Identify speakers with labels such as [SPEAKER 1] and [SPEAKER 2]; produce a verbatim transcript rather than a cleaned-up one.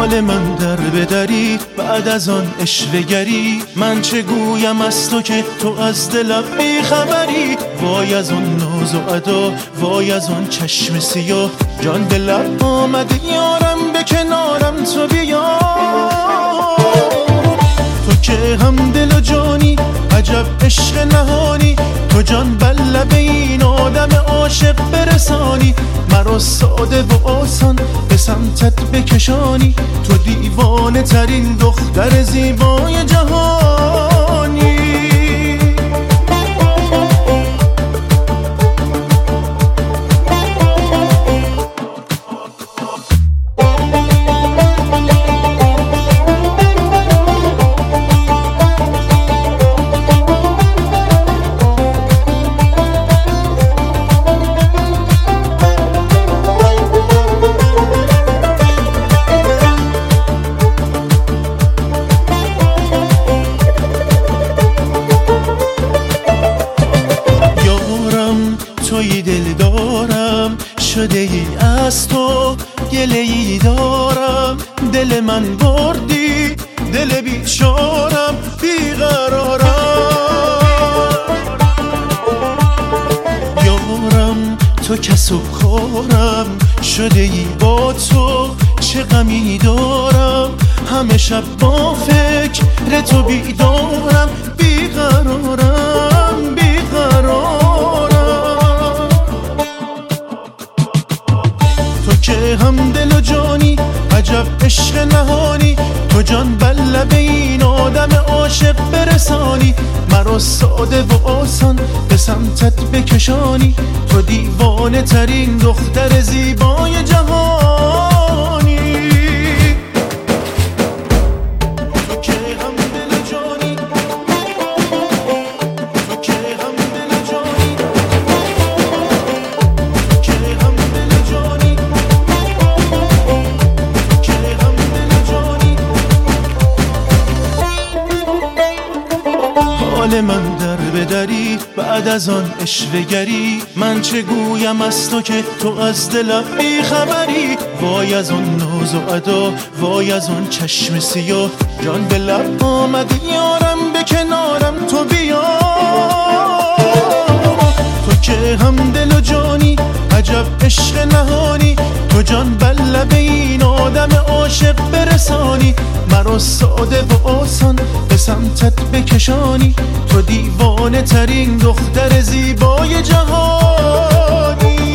[SPEAKER 1] حال من در بدری بعد از آن اشوه‌گری. من چه گویم از تو که تو از دلم بی خبری. وای از اون ناز و ادا، وای از اون چشم سیاه. جان به لب آمده یارم، به کنارم تو بیا. تو که هم دل و جانی، عجب عشق نهانی. تو جان بر لب این آدم عاشق برسانی. مرا ساده و آسان به سمتت بکشانی. تو دیوانه ترین دختر زیبای جهانی. توی دل دارم، شده ای از تو گله ای دارم. دل من بردی، دل بیچارم، بیقرارم. یارم تو کسب خورم، شده ای با تو چه غمی دارم. همه شب با فکر تو بیدارم، بیقرارم بیقرارم. که هم دل و جانی، عجب عشق نهانی. تو جان بر لب این آدم عاشق برسانی. مرا ساده و آسان به سمتت بکشانی. تو دیوانه ترین دختر زیبای جهانی. تو که هم دل و جانی، تو که هم دل و جانی، تو که هم دل و جانی. حال من در بدری بعد از آن اشوه‌گری. من چه گویم از تو که تو از دلم بی خبری. وای از اون ناز و ادا، وای از اون چشم سیاه. جان به لب آمده یارم، به کنارم تو بیا. تو که هم دل و جانی، عجب عشق نهانی. تو جان بر لب این آدم عاشق برسانی. مرا ساده و آسان به سمتت بکشانی. تو دیوانه ترین دختر زیبای جهانی.